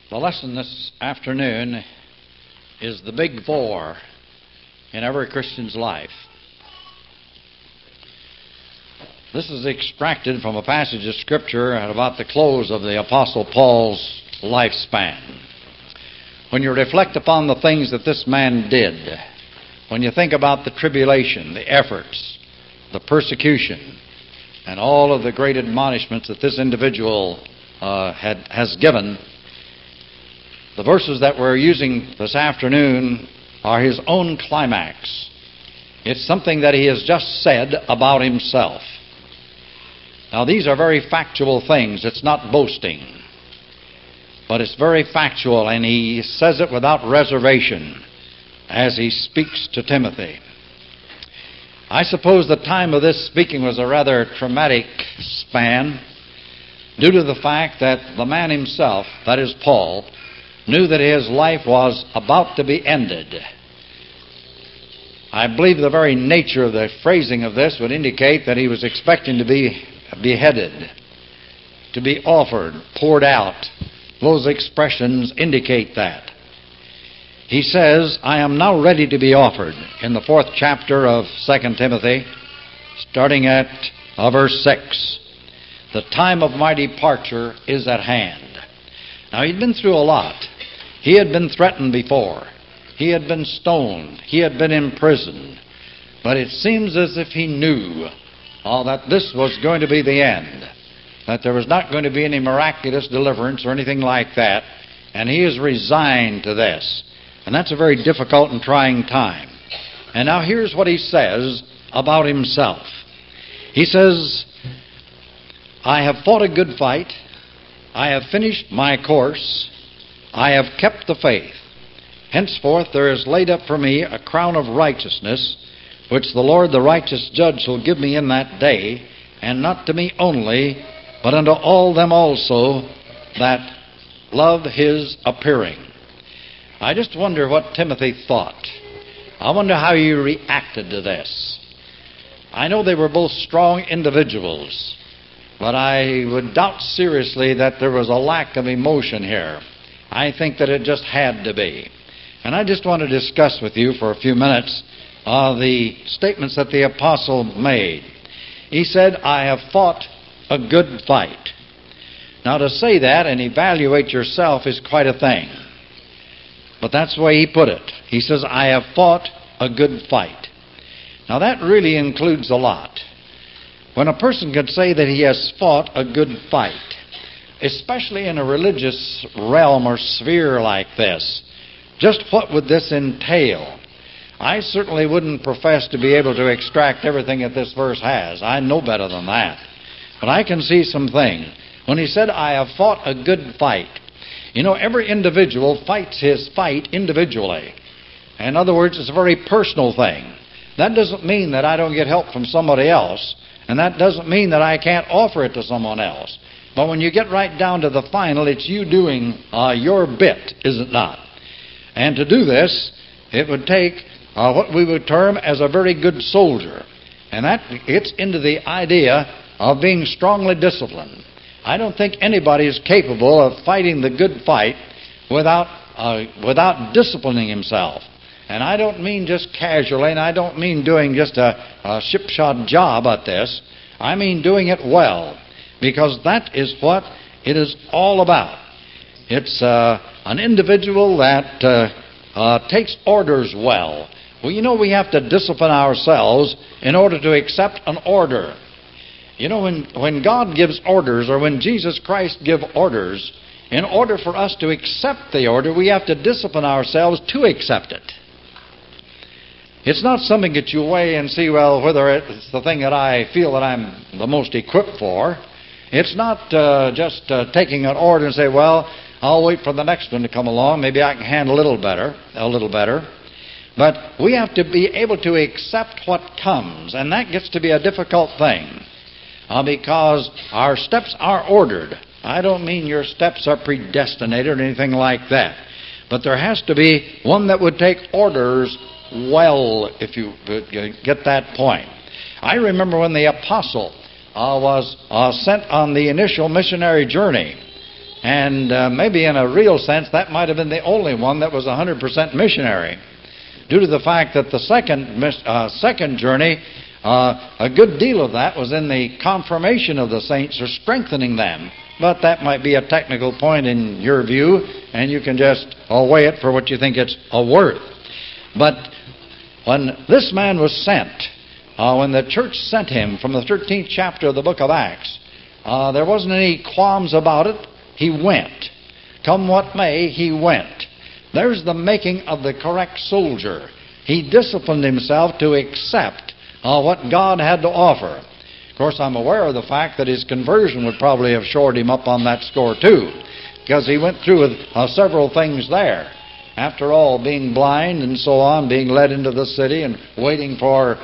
The lesson this afternoon is the big four in every Christian's life. This is extracted from a passage of Scripture at about the close of the Apostle Paul's lifespan. When you reflect upon the things that this man did, when you think about the tribulation, the efforts, the persecution, and all of the great admonishments that this individual has given, the verses that we're using this afternoon are his own climax. It's something that he has just said about himself. Now, these are very factual things. It's not boasting. But it's very factual, and he says it without reservation as he speaks to Timothy. I suppose the time of this speaking was a rather traumatic span due to the fact that the man himself, that is Paul, knew that his life was about to be ended. I believe the very nature of the phrasing of this would indicate that he was expecting to be beheaded, to be offered, poured out. Those expressions indicate that. He says, I am now ready to be offered, in the 4th chapter of 2 Timothy, starting at verse 6. The time of my departure is at hand. Now, he'd been through a lot. He had been threatened before. He had been stoned. He had been imprisoned. But it seems as if he knew that this was going to be the end, that there was not going to be any miraculous deliverance or anything like that, and he is resigned to this. And that's a very difficult and trying time. And now here's what he says about himself. He says, I have fought a good fight. I have finished my course. I have kept the faith. Henceforth there is laid up for me a crown of righteousness, which the Lord the righteous judge shall give me in that day, and not to me only, but unto all them also that love his appearing. I just wonder what Timothy thought. I wonder how he reacted to this. I know they were both strong individuals, but I would doubt seriously that there was a lack of emotion here. I think that it just had to be. And I just want to discuss with you for a few minutes the statements that the apostle made. He said, I have fought a good fight. Now, to say that and evaluate yourself is quite a thing. But that's the way he put it. He says, I have fought a good fight. Now, that really includes a lot. When a person could say that he has fought a good fight, especially in a religious realm or sphere like this, just what would this entail? I certainly wouldn't profess to be able to extract everything that this verse has. I know better than that. But I can see some things. When he said, I have fought a good fight, you know, every individual fights his fight individually. In other words, it's a very personal thing. That doesn't mean that I don't get help from somebody else, and that doesn't mean that I can't offer it to someone else. But when you get right down to the final, it's you doing your bit, is it not? And to do this, it would take what we would term as a very good soldier. And that gets into the idea of being strongly disciplined. I don't think anybody is capable of fighting the good fight without disciplining himself. And I don't mean just casually, and I don't mean doing just a shipshod job at this. I mean doing it well, because that is what it is all about. It's an individual that takes orders well. Well, you know, we have to discipline ourselves in order to accept an order. You know, when God gives orders, or when Jesus Christ gives orders, in order for us to accept the order, we have to discipline ourselves to accept it. It's not something that you weigh and see, well, whether it's the thing that I feel that I'm the most equipped for. It's not just taking an order and say, well, I'll wait for the next one to come along. Maybe I can handle a little better. But we have to be able to accept what comes, and that gets to be a difficult thing. Because our steps are ordered. I don't mean your steps are predestinated or anything like that. But there has to be one that would take orders well, if you get that point. I remember when the apostle was sent on the initial missionary journey. And maybe in a real sense, that might have been the only one that was 100% missionary, due to the fact that the second journey, a good deal of that was in the confirmation of the saints, or strengthening them. But that might be a technical point in your view, and you can just weigh it for what you think it's worth. But when this man was sent, when the church sent him from the 13th chapter of the book of Acts, there wasn't any qualms about it. He went. Come what may, he went. There's the making of the correct soldier. He disciplined himself to accept what God had to offer. Of course, I'm aware of the fact that his conversion would probably have shored him up on that score too, because he went through with several things there. After all, being blind and so on, being led into the city and waiting for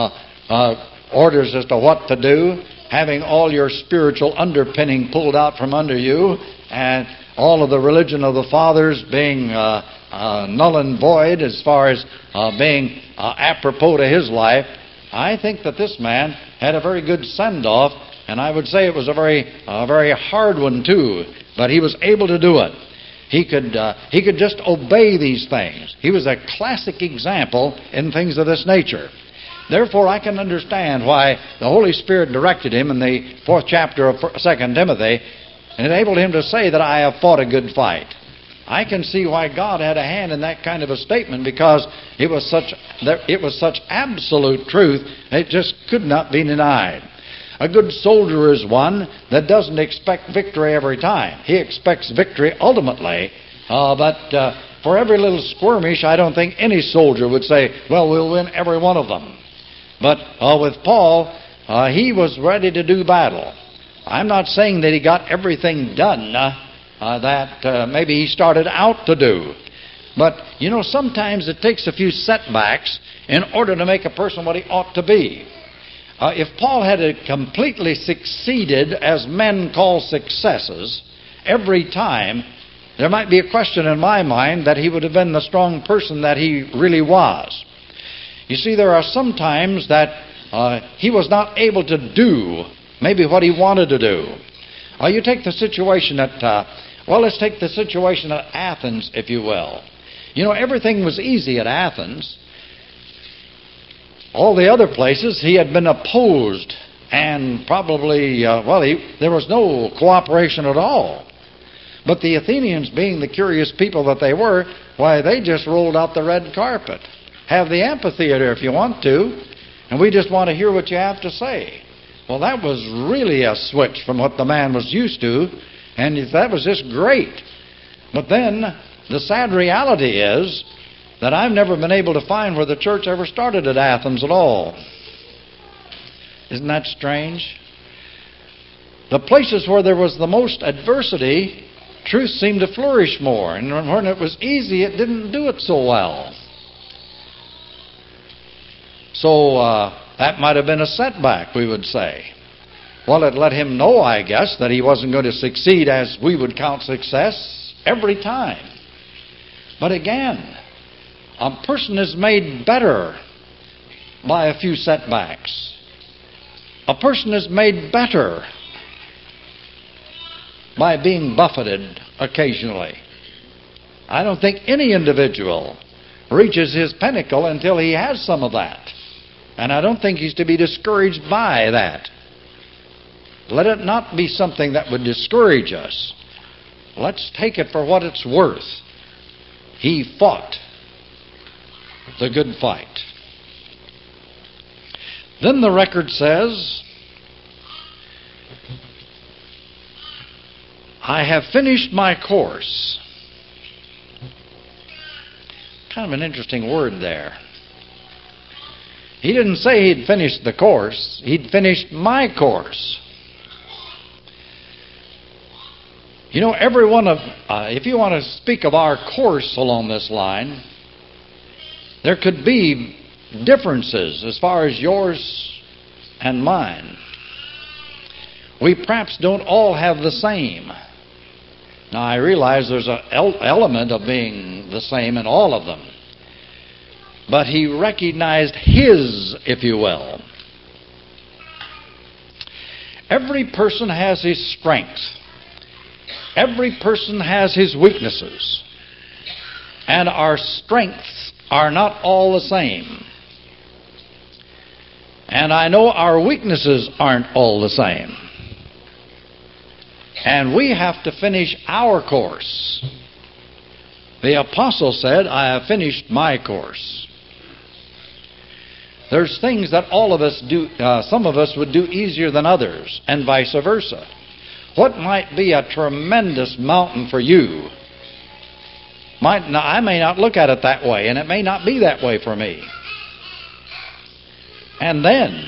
orders as to what to do, having all your spiritual underpinning pulled out from under you, and all of the religion of the fathers being null and void as far as being apropos to his life, I think that this man had a very good send-off, and I would say it was a very hard one too, but he was able to do it. He could just obey these things. He was a classic example in things of this nature. Therefore, I can understand why the Holy Spirit directed him in the 4th chapter of 2 Timothy and enabled him to say that I have fought a good fight. I can see why God had a hand in that kind of a statement, because it was such absolute truth, it just could not be denied. A good soldier is one that doesn't expect victory every time. He expects victory ultimately, but for every little skirmish, I don't think any soldier would say, well, we'll win every one of them. But with Paul, he was ready to do battle. I'm not saying that he got everything done that maybe he started out to do. But, sometimes it takes a few setbacks in order to make a person what he ought to be. If Paul had completely succeeded, as men call successes, every time, there might be a question in my mind that he would have been the strong person that he really was. You see, there are some times that he was not able to do maybe what he wanted to do. You take the situation at, let's take the situation at Athens, if you will. Everything was easy at Athens. All the other places he had been opposed, and probably, there was no cooperation at all. But the Athenians, being the curious people that they were, why, they just rolled out the red carpet. Have the amphitheater if you want to, and we just want to hear what you have to say. Well, that was really a switch from what the man was used to, and that was just great. But then, the sad reality is that I've never been able to find where the church ever started at Athens at all. Isn't that strange? The places where there was the most adversity, truth seemed to flourish more. And when it was easy, it didn't do it so well. So that might have been a setback, we would say. Well, it let him know, I guess, that he wasn't going to succeed as we would count success every time. But again, a person is made better by a few setbacks. A person is made better by being buffeted occasionally. I don't think any individual reaches his pinnacle until he has some of that. And I don't think he's to be discouraged by that. Let it not be something that would discourage us. Let's take it for what it's worth. He fought the good fight. Then the record says, I have finished my course. Kind of an interesting word there. He didn't say he'd finished the course. He'd finished my course. Every one of, if you want to speak of our course along this line, there could be differences as far as yours and mine. We perhaps don't all have the same. Now, I realize there's an element of being the same in all of them. But he recognized his, if you will. Every person has his strength. Every person has his weaknesses, and our strengths are not all the same. And I know our weaknesses aren't all the same. And we have to finish our course. The apostle said, I have finished my course. There's things that all of us do, some of us would do easier than others, and vice versa. What might be a tremendous mountain for you, I may not look at it that way, and it may not be that way for me. And then,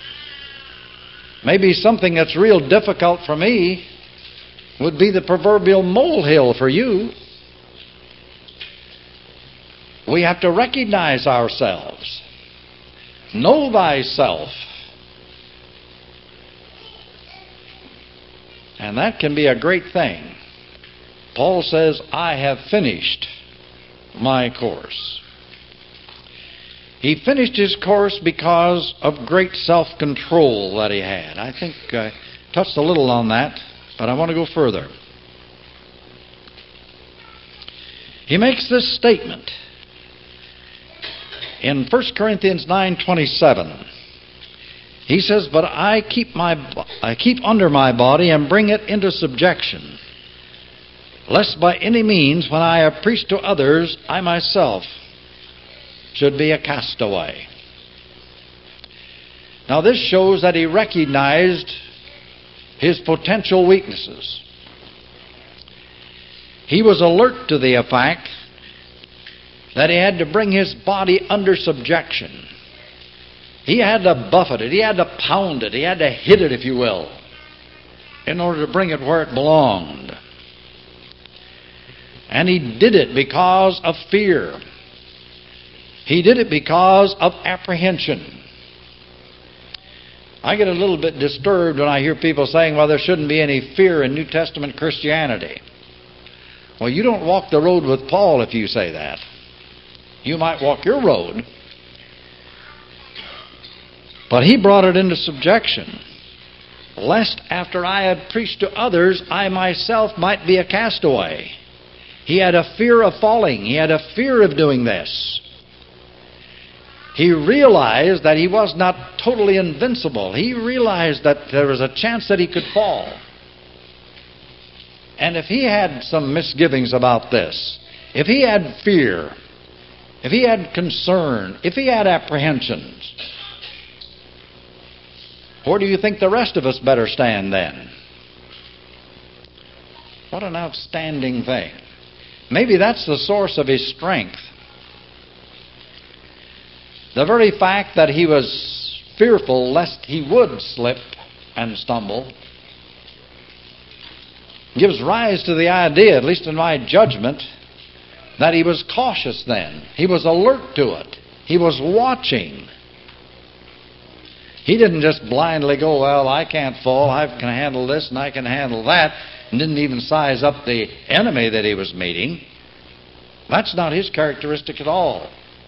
maybe something that's real difficult for me would be the proverbial molehill for you. We have to recognize ourselves. Know thyself. And that can be a great thing. Paul says, I have finished my course. He finished his course because of great self-control that he had. I think I touched a little on that, but I want to go further. He makes this statement in 1 Corinthians 9:27. He says, but I keep under my body and bring it into subjection, lest by any means, when I have preached to others, I myself should be a castaway. Now this shows that he recognized his potential weaknesses. He was alert to the fact that he had to bring his body under subjection. He had to buffet it, he had to pound it, he had to hit it, if you will, in order to bring it where it belonged. And he did it because of fear. He did it because of apprehension. I get a little bit disturbed when I hear people saying, well, there shouldn't be any fear in New Testament Christianity. Well, you don't walk the road with Paul if you say that. You might walk your road, but he brought it into subjection, lest after I had preached to others, I myself might be a castaway. He had a fear of falling. He had a fear of doing this. He realized that he was not totally invincible. He realized that there was a chance that he could fall. And if he had some misgivings about this, if he had fear, if he had concern, if he had apprehensions, where do you think the rest of us better stand then? What an outstanding thing. Maybe that's the source of his strength. The very fact that he was fearful lest he would slip and stumble gives rise to the idea, at least in my judgment, that he was cautious then. He was alert to it. He was watching. He didn't just blindly go, well, I can't fall, I can handle this and I can handle that, and didn't even size up the enemy that he was meeting. That's not his characteristic at all.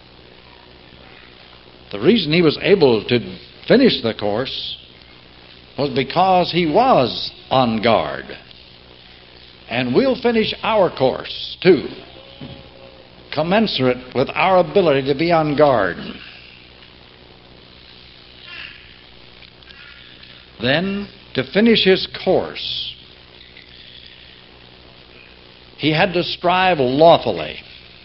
The reason he was able to finish the course was because he was on guard. And we'll finish our course, too, commensurate with our ability to be on guard. Then, to finish his course, he had to strive lawfully.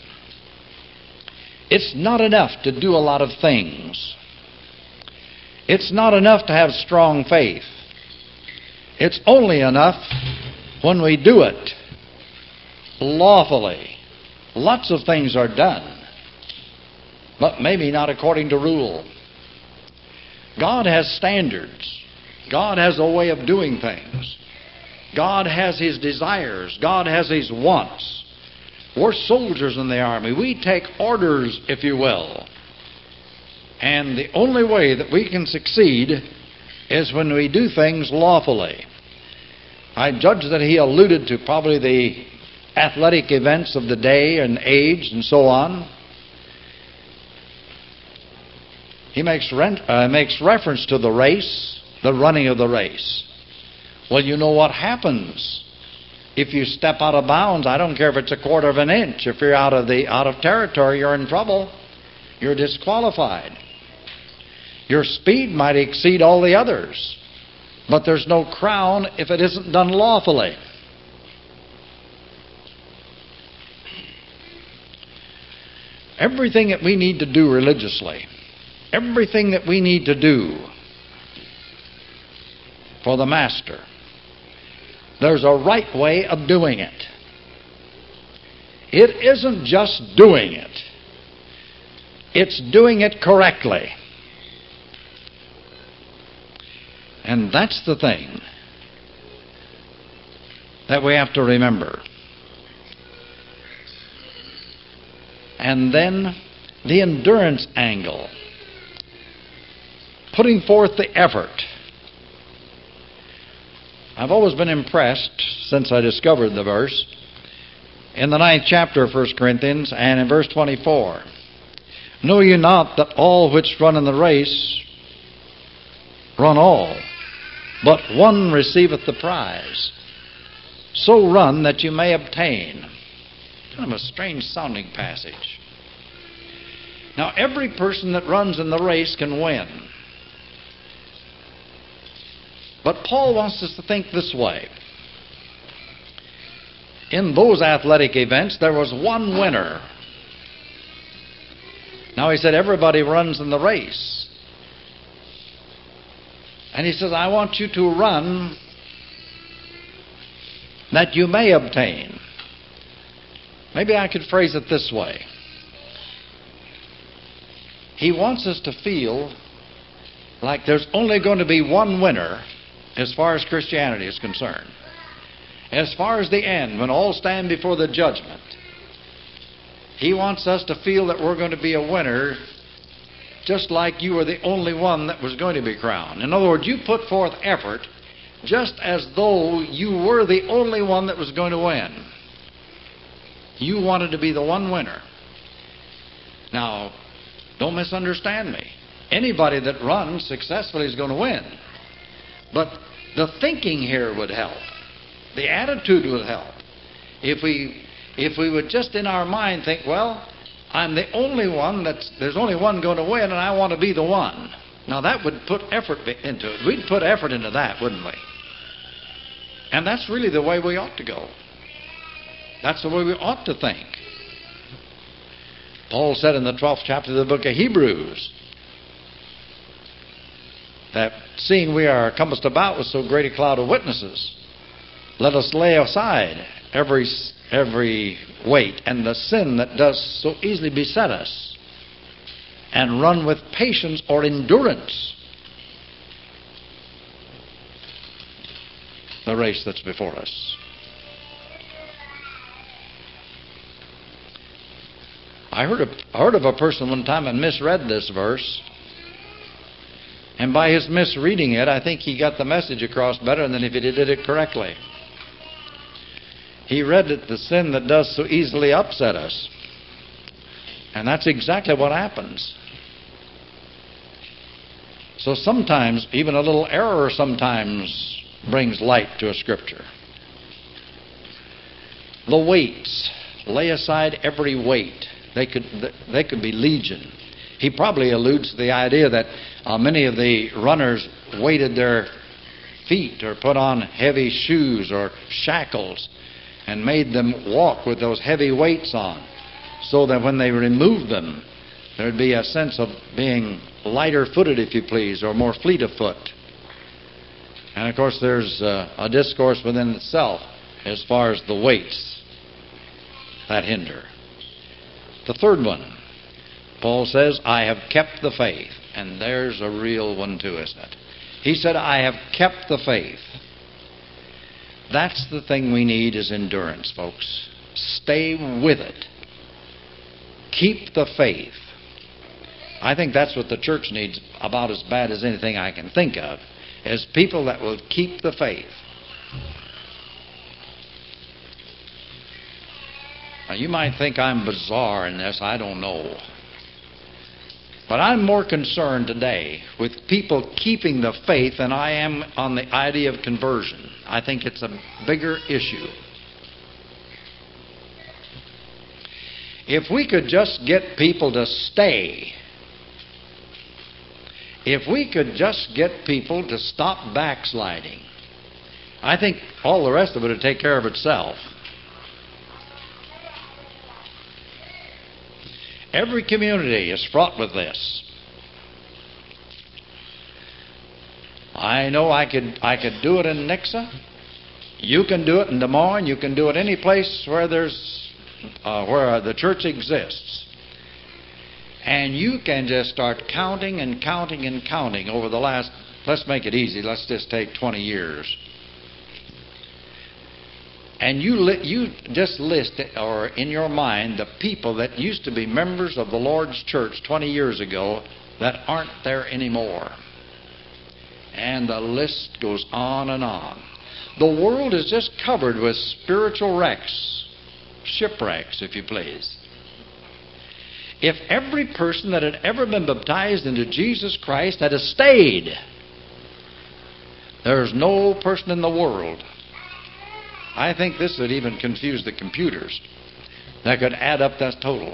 It's not enough to do a lot of things. It's not enough to have strong faith. It's only enough when we do it lawfully. Lots of things are done, but maybe not according to rule. God has standards. God has a way of doing things. God has His desires. God has His wants. We're soldiers in the army. We take orders, if you will. And the only way that we can succeed is when we do things lawfully. I judge that he alluded to probably the athletic events of the day and age and so on. He makes reference to the race, the running of the race. Well, you know what happens If you step out of bounds, I don't care if it's a quarter of an inch. If you're out of territory, you're in trouble. You're disqualified. Your speed might exceed all the others, but there's no crown if it isn't done lawfully. Everything that we need to do religiously, everything that we need to do for the Master, there's a right way of doing it. It isn't just doing it. It's doing it correctly. And that's the thing that we have to remember. And then the endurance angle. Putting forth the effort. I've always been impressed, since I discovered the verse, in the 9th chapter of 1 Corinthians and in verse 24. Know ye not that all which run in the race run all, but one receiveth the prize? So run that you may obtain. Kind of a strange sounding passage. Now, every person that runs in the race can win. But Paul wants us to think this way. In those athletic events, there was one winner. Now, he said everybody runs in the race. And he says, I want you to run that you may obtain. Maybe I could phrase it this way. He wants us to feel like there's only going to be one winner as far as Christianity is concerned. As far as the end, when all stand before the judgment, he wants us to feel that we're going to be a winner just like you were the only one that was going to be crowned. In other words, you put forth effort just as though you were the only one that was going to win. You wanted to be the one winner. Now, don't misunderstand me. Anybody that runs successfully is going to win. But the thinking here would help. The attitude would help. If we would just in our mind think, well, I'm the only one there's only one going to win, and I want to be the one. Now that would put effort into it. We'd put effort into that, wouldn't we? And that's really the way we ought to go. That's the way we ought to think. Paul said in the 12th chapter of the book of Hebrews that seeing we are compassed about with so great a cloud of witnesses, let us lay aside every weight and the sin that does so easily beset us, and run with patience or endurance the race that's before us. I heard of a person one time and misread this verse. And by his misreading it, I think he got the message across better than if he did it correctly. He read it, the sin that does so easily upset us. And that's exactly what happens. So sometimes, even a little error sometimes brings light to a scripture. The weights. Lay aside every weight. They could be legion. He probably alludes to the idea that many of the runners weighted their feet or put on heavy shoes or shackles and made them walk with those heavy weights on, so that when they removed them, there'd be a sense of being lighter-footed, if you please, or more fleet of foot. And of course, there's a discourse within itself as far as the weights that hinder. The third one, Paul says, I have kept the faith. And there's a real one too, isn't it? He said, I have kept the faith. That's the thing we need, is endurance, folks. Stay with it. Keep the faith. I think that's what the church needs about as bad as anything I can think of, is people that will keep the faith. Now, you might think I'm bizarre in this. I don't know. But I'm more concerned today with people keeping the faith than I am on the idea of conversion. I think it's a bigger issue. If we could just get people to stay, if we could just get people to stop backsliding, I think all the rest of it would take care of itself. Every community is fraught with this. I know I could do it in Nixa. You can do it in Des Moines. You can do it any place where where the church exists. And you can just start counting and counting and counting over the last, let's make it easy, let's just take 20 years. And you just list, or in your mind, the people that used to be members of the Lord's church 20 years ago that aren't there anymore. And the list goes on and on. The world is just covered with spiritual wrecks, shipwrecks, if you please. If every person that had ever been baptized into Jesus Christ had stayed, there's no person in the world, I think this would even confuse the computers, that could add up that total.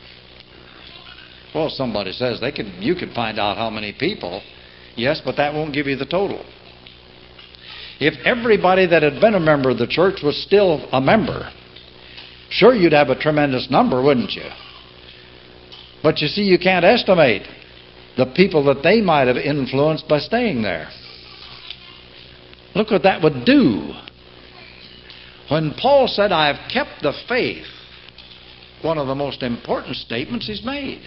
Well, somebody says you could find out how many people. Yes, but that won't give you the total. If everybody that had been a member of the church was still a member, sure, you'd have a tremendous number, wouldn't you? But you see, you can't estimate the people that they might have influenced by staying there. Look what that would do. When Paul said, I have kept the faith, one of the most important statements he's made.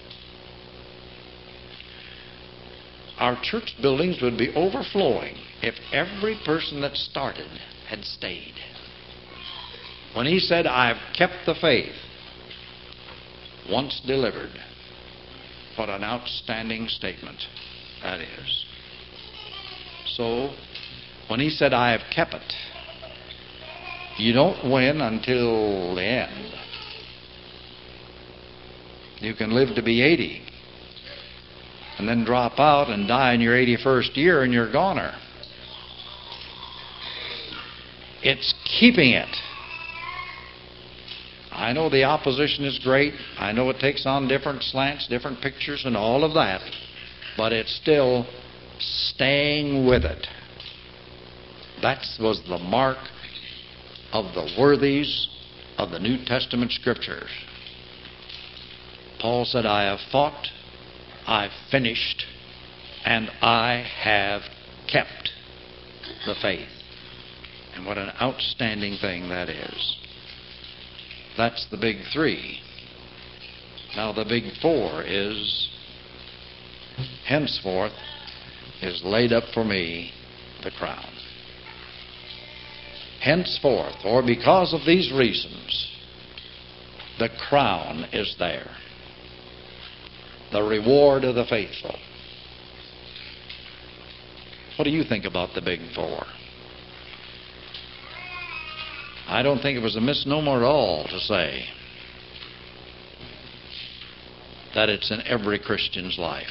Our church buildings would be overflowing if every person that started had stayed. When he said, I've kept the faith, once delivered, what an outstanding statement that is. So, when he said, I have kept it, you don't win until the end. You can live to be 80 and then drop out and die in your 81st year and you're a goner. It's keeping it. I know the opposition is great. I know it takes on different slants, different pictures, and all of that. But it's still staying with it. That was the mark of the worthies of the New Testament Scriptures. Paul said, I have fought, I've finished, and I have kept the faith. And what an outstanding thing that is. That's the big three. Now the big four is, henceforth is laid up for me the crown. Henceforth, or because of these reasons, the crown is there. The reward of the faithful. What do you think about the big four? I don't think it was a misnomer at all to say that it's in every Christian's life.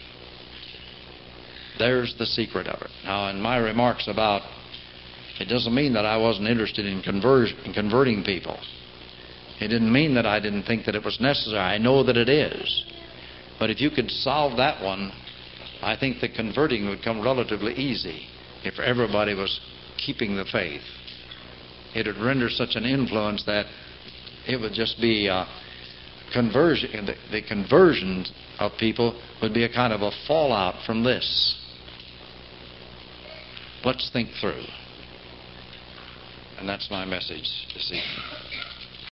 There's the secret of it. Now, in my remarks about, it doesn't mean that I wasn't interested in converting people. It didn't mean that I didn't think that it was necessary. I know that it is. But if you could solve that one, I think the converting would come relatively easy if everybody was keeping the faith. It would render such an influence that it would just be conversion. The conversion of people would be a kind of a fallout from this. Let's think through. And that's my message this evening.